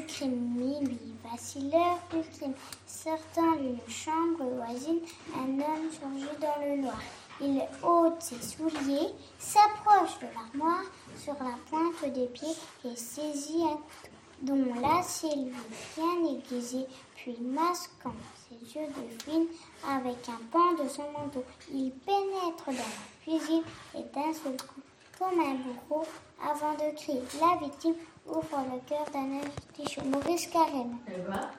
du crime. Minuit, voici l'heure du crime. Sortant d'une chambre voisine, un homme surgit dans le noir. Il ôte ses souliers, s'approche de l'armoire sur la pointe des pieds et saisit un couteau dont l'acier lui bien aiguisé, puis masquant ses yeux de fouine avec un pan de son manteau. Il pénètre dans la cuisine et d'un seul coup, comme un bourreau, avant de crier, la victime ouvre le cœur d'un artichaut. Maurice Carême.